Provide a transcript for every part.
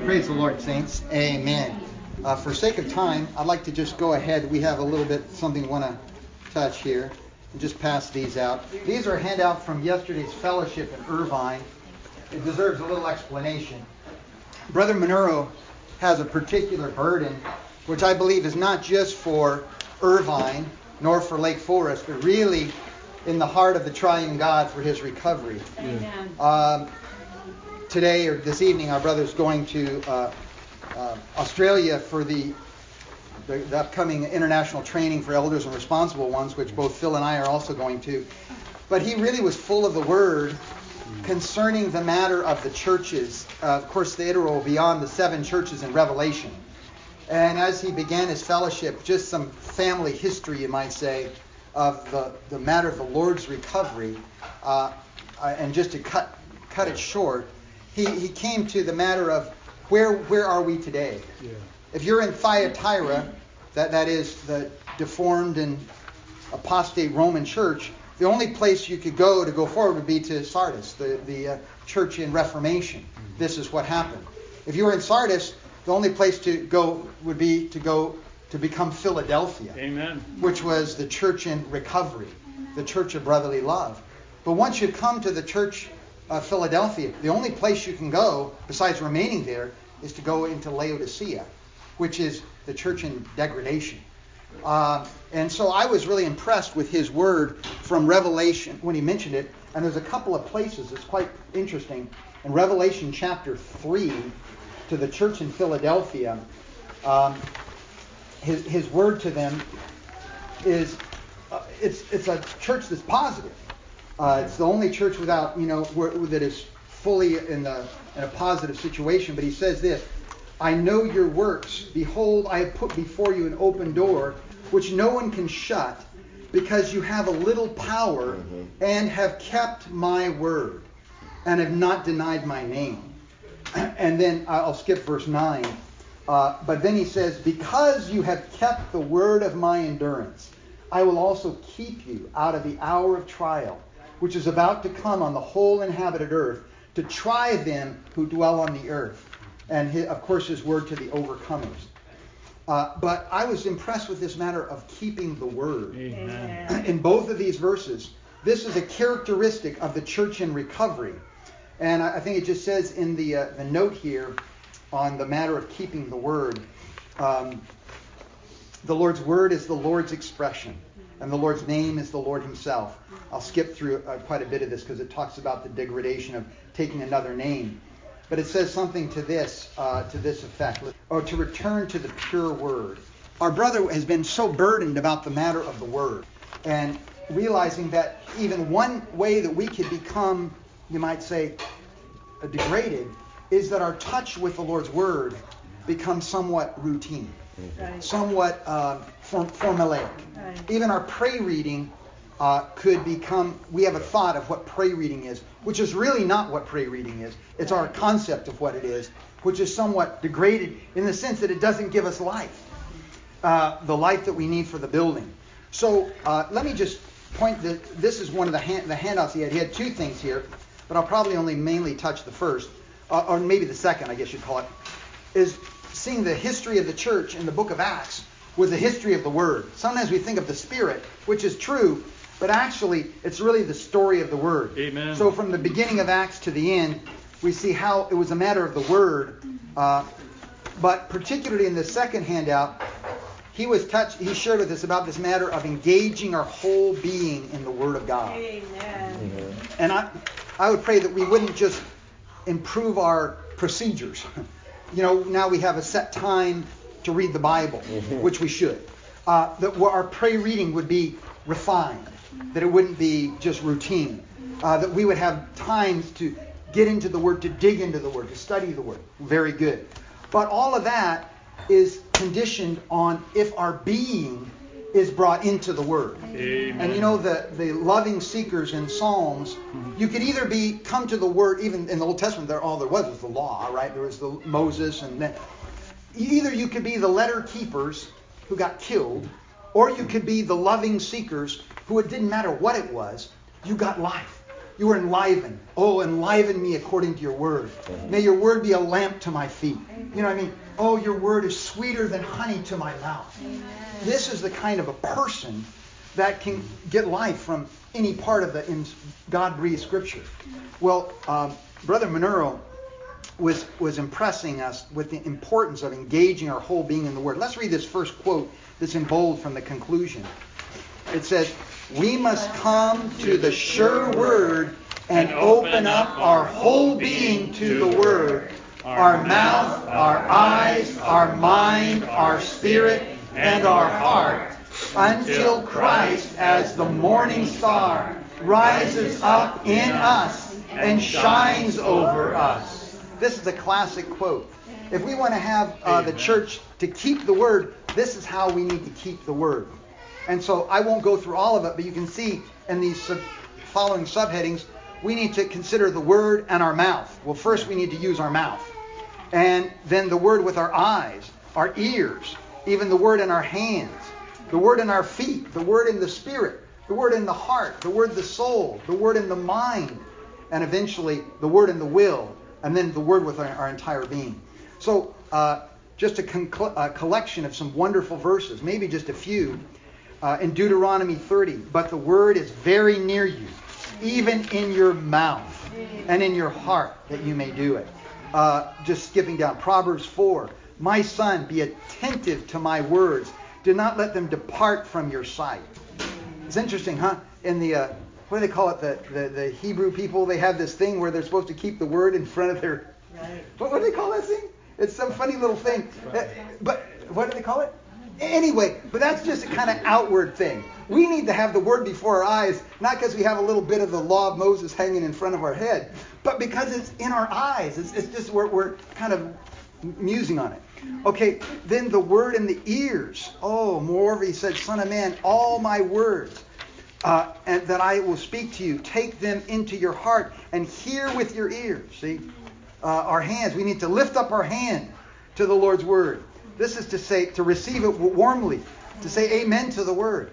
Praise the Lord, saints. Amen. For sake of time, I'd like to just go ahead. We have a little bit something we want to touch here and just pass these out. These are a handout from yesterday's fellowship in Irvine. It deserves a little explanation. Brother Monero has a particular burden, which I believe is not just for Irvine nor for Lake Forest, but really in the heart of the triune God for his recovery. Amen. Today or this evening, our brother's going to Australia for the upcoming international training for elders and responsible ones, which both Phil and I are also going to. But he really was full of the word concerning the matter of the churches, of course, the iteral beyond the 7 churches in Revelation. And as he began his fellowship, just some family history, you might say, of the matter of the Lord's recovery, and just to cut it short, he came to the matter of where are we today? Yeah. If you're in Thyatira, that is the deformed and apostate Roman church, the only place you could go to go forward would be to Sardis, the church in Reformation. Mm-hmm. This is what happened. If you were in Sardis, the only place to go would be to become Philadelphia. Amen. Which was the church in recovery, the church of brotherly love. But once you come to the church of Philadelphia, the only place you can go, besides remaining there, is to go into Laodicea, which is the church in degradation. And so I was really impressed with his word from Revelation when he mentioned it. And there's a couple of places it's quite interesting. In Revelation chapter 3, to the church in Philadelphia, his word to them is it's a church that's positive. It's the only church without that is fully in a positive situation. But he says this: I know your works. Behold, I have put before you an open door, which no one can shut, because you have a little power, and have kept my word, and have not denied my name. And then I'll skip verse 9. But then he says, because you have kept the word of my endurance, I will also keep you out of the hour of trial, which is about to come on the whole inhabited earth, to try them who dwell on the earth. And of course his word to the overcomers. But I was impressed with this matter of keeping the word. Amen. In both of these verses, this is a characteristic of the church in recovery. And I think it just says in the note here on the matter of keeping the word, the Lord's word is the Lord's expression, and the Lord's name is the Lord himself. I'll skip through quite a bit of this because it talks about the degradation of taking another name. But it says something to this effect, or to return to the pure word. Our brother has been so burdened about the matter of the word, and realizing that even one way that we could become, you might say, degraded, is that our touch with the Lord's word becomes somewhat routine, right. Somewhat formulaic. Right. Even our pray reading could become, we have a thought of what pray reading is, which is really not what pray reading is. It's our concept of what it is, which is somewhat degraded in the sense that it doesn't give us life, the life that we need for the building. So let me just point that this is one of the handouts he had. He had 2 things here, but I'll probably only mainly touch the first, or maybe the second, I guess you'd call it, is seeing the history of the church in the book of Acts with the history of the Word. Sometimes we think of the Spirit, which is true, but actually it's really the story of the Word. Amen. So from the beginning of Acts to the end, we see how it was a matter of the Word. But particularly in the second handout, he shared with us about this matter of engaging our whole being in the Word of God. Amen. And I would pray that we wouldn't just improve our procedures. Now we have a set time to read the Bible, which we should. That our pray reading would be refined, that it wouldn't be just routine. That we would have times to get into the Word, to dig into the Word, to study the Word. Very good. But all of that is conditioned on if our being is brought into the Word. Amen. And the loving seekers in Psalms, you could either come to the Word, even in the Old Testament, all there was the law, right? There was the Moses, and then either you could be the letter keepers who got killed, or you could be the loving seekers who it didn't matter what it was, you got life. You were enlivened. Oh, enliven me according to your word. May your word be a lamp to my feet. You know what I mean? Oh, your word is sweeter than honey to my mouth. This is the kind of a person that can get life from any part of the God-breathed Scripture. Well, Brother Monero was impressing us with the importance of engaging our whole being in the Word. Let's read this first quote that's in bold from the conclusion. It says, "We must come to the sure Word and open up our whole being to the Word, our mouth, our eyes, our mind, our spirit, and our heart, until Christ, as the morning star, rises up in us and shines over us." This is a classic quote. If we want to have the church to keep the Word, this is how we need to keep the Word. And so I won't go through all of it, but you can see in these following subheadings, we need to consider the Word and our mouth. Well, first we need to use our mouth. And then the Word with our eyes, our ears, even the Word in our hands, the Word in our feet, the Word in the spirit, the Word in the heart, the Word in the soul, the Word in the mind, and eventually the Word in the will, and then the Word with our entire being. So just a collection of some wonderful verses, maybe just a few. In Deuteronomy 30, "But the Word is very near you, even in your mouth and in your heart, that you may do it." Just skipping down, Proverbs 4, "My son, be attentive to my words. Do not let them depart from your sight." It's interesting, huh? In the, what do they call it? The Hebrew people, they have this thing where they're supposed to keep the Word in front of their... Right. What do they call that thing? It's some funny little thing. But what do they call it? Anyway, but that's just a kind of outward thing. We need to have the Word before our eyes, not because we have a little bit of the law of Moses hanging in front of our head, but because it's in our eyes. It's just we're kind of musing on it. Okay, then the Word in the ears. Oh, moreover, he said, "Son of man, all my words and that I will speak to you, take them into your heart and hear with your ears." See, our hands, we need to lift up our hand to the Lord's Word. This is to say, to receive it warmly, to say amen to the Word.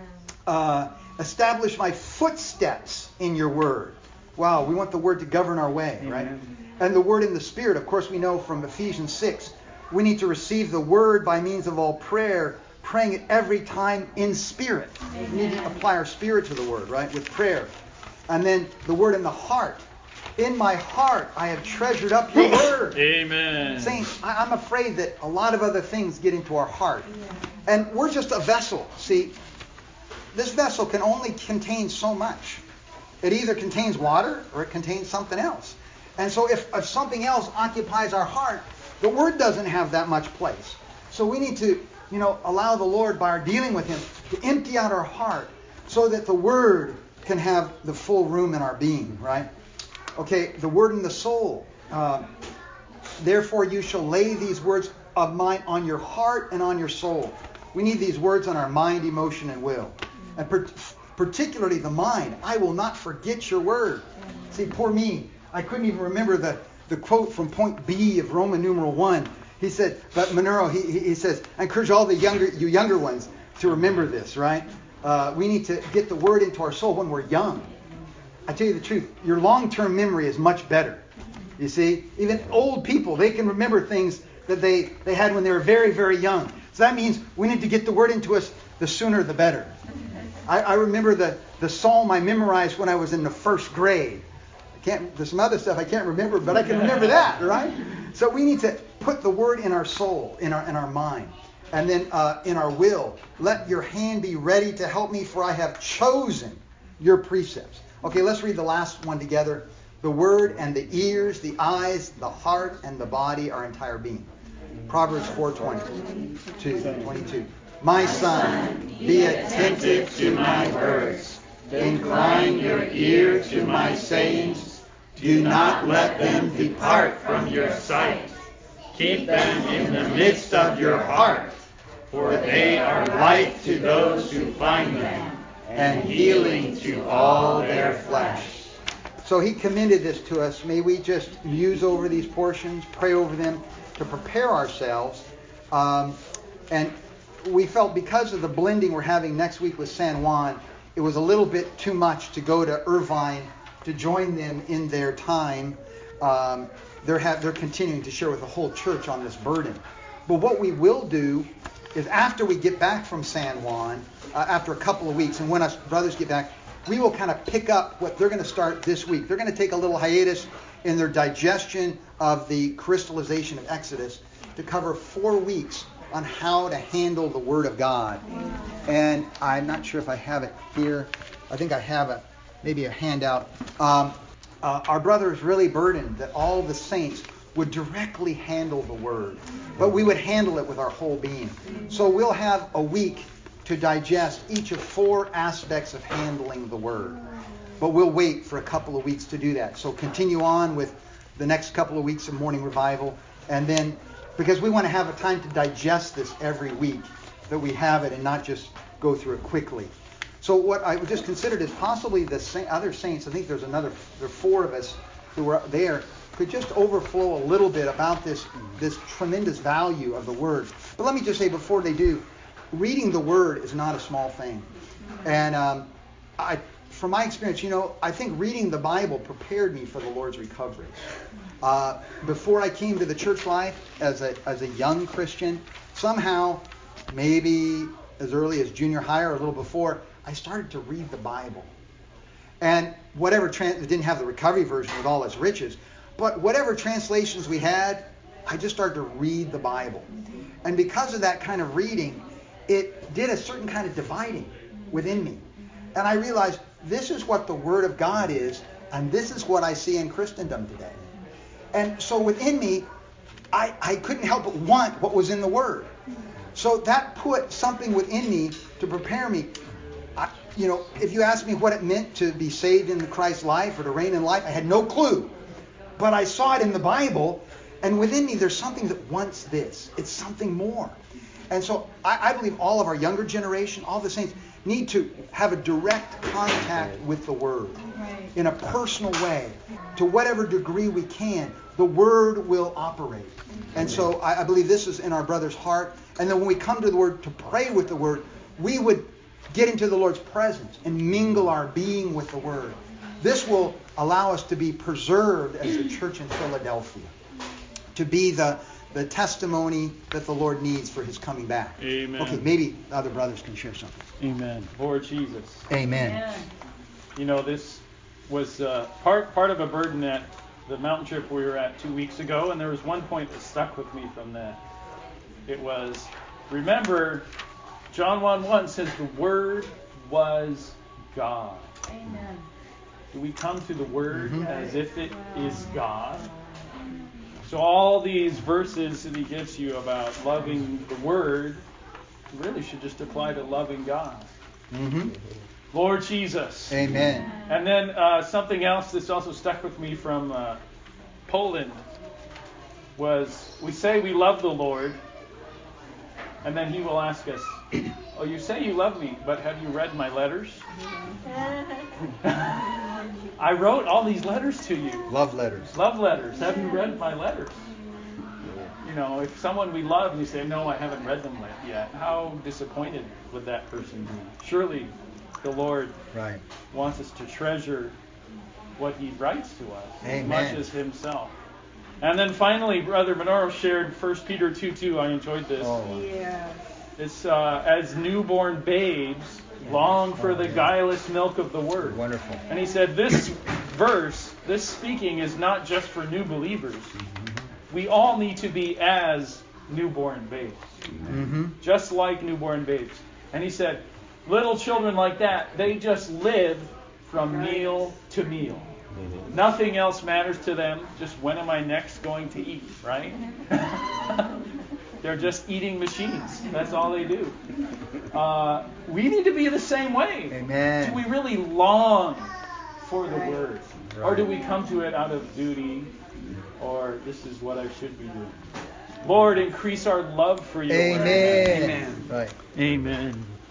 Establish my footsteps in your Word. Wow, we want the Word to govern our way, right? And the Word in the Spirit, of course, we know from Ephesians 6, we need to receive the Word by means of all prayer, praying it every time in spirit. Amen. We need to apply our spirit to the Word, right, with prayer. And then the Word in the heart. "In my heart I have treasured up your Word." Amen. Saints, I'm afraid that a lot of other things get into our heart. And we're just a vessel. See, this vessel can only contain so much. It either contains water or it contains something else. And so if something else occupies our heart, the Word doesn't have that much place. So we need to, allow the Lord, by our dealing with Him, to empty out our heart so that the Word can have the full room in our being, right? Okay, the Word in the soul. "Therefore you shall lay these words of mine on your heart and on your soul." We need these words on our mind, emotion, and will. And particularly the mind. "I will not forget your word." See, poor me. I couldn't even remember the quote from point B of Roman numeral 1. He said, but Monero, he says, "I encourage all the younger ones to remember this," right? We need to get the Word into our soul when we're young. I tell you the truth, your long-term memory is much better. You see, even old people, they can remember things that they had when they were very, very young. So that means we need to get the Word into us, the sooner the better. I remember the psalm I memorized when I was in the first grade. There's some other stuff I can't remember, but I can remember that, right? So we need to put the Word in our soul, in our mind, and then in our will. "Let your hand be ready to help me, for I have chosen your precepts." Okay, let's read the last one together. "The Word and the ears, the eyes, the heart, and the body, our entire being." Proverbs 4:22. "My son, be attentive to my words. Incline your ear to my sayings. Do not let them depart from your sight. Keep them in the midst of your heart, for they are life to those who find them, and healing to all their flesh." So he commended this to us. May we just muse over these portions, pray over them to prepare ourselves. And we felt because of the blending we're having next week with San Juan, it was a little bit too much to go to Irvine to join them in their time. They're continuing to share with the whole church on this burden. But what we will do is after we get back from San Juan, after a couple of weeks, and when us brothers get back, we will kind of pick up what they're going to start this week. They're going to take a little hiatus in their digestion of the crystallization of Exodus to cover 4 weeks on how to handle the Word of God. And I'm not sure if I have it here. I think I have maybe a handout. Our brother is really burdened that all the saints would directly handle the Word, but we would handle it with our whole being. So we'll have a week to digest each of 4 aspects of handling the Word. But we'll wait for a couple of weeks to do that. So continue on with the next couple of weeks of morning revival. And then, because we want to have a time to digest this every week, that we have it and not just go through it quickly. So what I just considered is possibly the other saints, I think there are 4 of us who are there, could just overflow a little bit about this tremendous value of the Word. But let me just say before they do, reading the Word is not a small thing. And from my experience, I think reading the Bible prepared me for the Lord's recovery. Before I came to the church life as a young Christian, somehow, maybe as early as junior high or a little before, I started to read the Bible. And whatever, it didn't have the recovery version with all its riches, but whatever translations we had, I just started to read the Bible. And because of that kind of reading, it did a certain kind of dividing within me. And I realized this is what the Word of God is, and this is what I see in Christendom today. And so within me, I couldn't help but want what was in the Word. So that put something within me to prepare me. If you asked me what it meant to be saved in Christ's life or to reign in life, I had no clue. But I saw it in the Bible, and within me there's something that wants this. It's something more. And so I believe all of our younger generation, all the saints, need to have a direct contact with the Word in a personal way. To whatever degree we can, the Word will operate. And so I believe this is in our brother's heart. And then when we come to the Word to pray with the Word, we would get into the Lord's presence and mingle our being with the Word. This will allow us to be preserved as a church in Philadelphia, to be the testimony that the Lord needs for His coming back. Amen. Okay, maybe other brothers can share something. Amen. Lord Jesus. Amen. This was part of a burden at the mountain trip we were at 2 weeks ago, and there was one point that stuck with me from that. It was, remember, John 1:1 says the Word was God. Amen. Do we come to the Word as if it is God? So all these verses that he gives you about loving the Word really should just apply to loving God. Mm-hmm. Lord Jesus. Amen. And then something else that's also stuck with me from Poland was, we say we love the Lord, and then he will ask us, oh, you say you love me, but have you read my letters? I wrote all these letters to you. Love letters. Love letters. Have you read my letters? If someone we love and you say, no, I haven't read them yet, how disappointed would that person be? Surely the Lord wants us to treasure what he writes to us as much as himself. And then finally, Brother Minoru shared 1 Peter 2:2. I enjoyed this. Yeah. It's as newborn babes long for the guileless milk of the Word. Wonderful. And he said this verse, this speaking is not just for new believers. We all need to be as newborn babes. Mm-hmm. Just like newborn babes. And he said, little children like that, they just live from meal to meal. Nothing else matters to them. Just when am I next going to eat, right? They're just eating machines. That's all they do. We need to be the same way. Amen. Do we really long for the Word? Or do we come to it out of duty? Or this is what I should be doing? Lord, increase our love for your Word. Amen. Right. Amen.